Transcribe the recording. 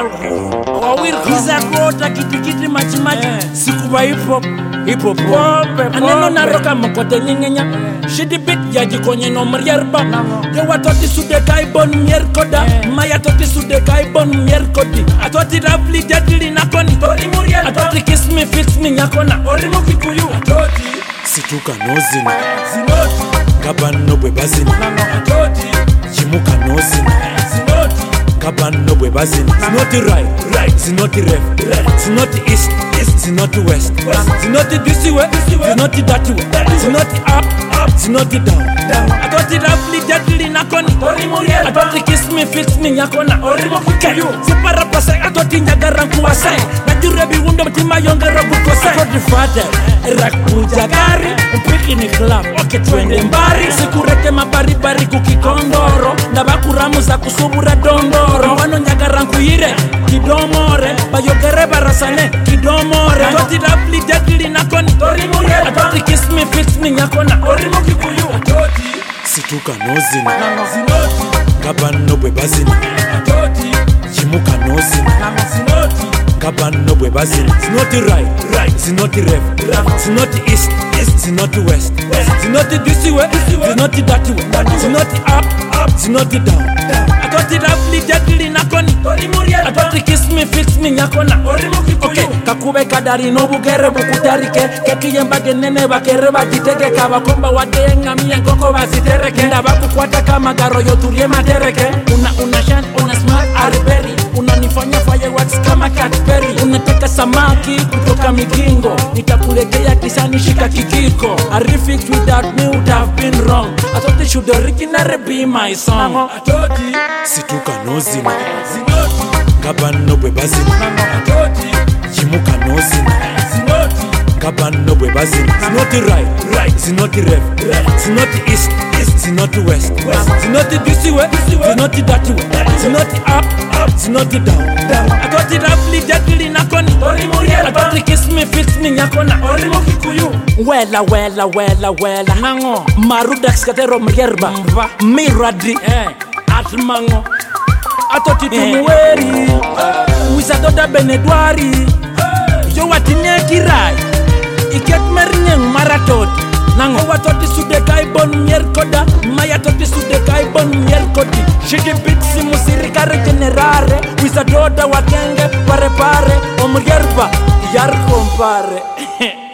Iza kota kiti machi Sikuba hip hop Aneno na roka mkote nyingenya Shidi bit yaji konye no mrierba Dewa toti sude kai bon mier koda Maya toti sude kai bon mier kodi Atoti ravli deadly nakoni Tori muriel Atoti kiss me fix me nyakona Orimo kikuyu Atoti Situka nozina Zinoti Kaban no bwe bazina Atoti Jimuka nozina Zinoti Kaban no bwe bazina Zinoti right Zinoti left Zinoti east Zinoti west Zinoti this way Zinoti that way Zinoti up Zinoti down Atoti ravli deadly nakoni Tori muriel Atoti kiss me fix me nyakona Orimo kikuyu Sipara pase Atoti nyagaran kuwase Najurebi wundo mtima yongera bukose Atoti father Rakuja gari Mpiki ni club Oke twende mbari Sikurete mabaribari kukikondoro Ndabakuramu za kusubura dondoro Wano nyagaran kuyire Kidomore Bayogere barasane Kidomore Atoti ravli deadly nakoni Tori muriel Atoti kiss me fix me nyakona Orimo kikuyu Atoti Situka nozina Zinoti Kaban no bwe bazina Atoti Jimuka nozina Zinoti Kaban no bwe bazina Zinoti right Zinoti left Zinoti east Zinoti west Zinoti this way Zinoti that way Zinoti up Zinoti down Atoti ravli deadly nakoni Tori muriel Atoti kiss me fix me nyakona Orimo kikuyu Okay, kakube kadari no bugere bukutarike Keki yembage nene bakere bagiteke Kabakomba wade ngami nkoko bazitereke Ndabakukwata kama garo yoturie matereke Una shine, una smart ariberi Unanifanya fireworks kama Cadbury Unataka samaki kutoka migingo Nitakuletea kisani shika kikiko Arifix without me would have been wrong I thought it should originally be my song Atoti Situka nozina Zinoti Kaban no bwe bazina Atoti Jimuka nozina Zinoti Kaban no bwe bazina Zinoti right Zinoti left Zinoti east Zinoti west Zinoti this way Zinoti that way Zinoti up Zinoti down Atoti ravli deadly nakoni Tori muriel Atoti kiss me fix me nyakona Orimo kikuyu Wela Nango Marudax katero mrierba Miradi Atmango Atoti tumuweri Wisadoda benedwari Yo watinye kirai Iket mernyeng maratoti Nango watoti sude kai bon mier koda Maya toti sude kai bon mier kodi Shidi bitsi musirika regenerare Wisadoda wakenge pare Omrierba yar compare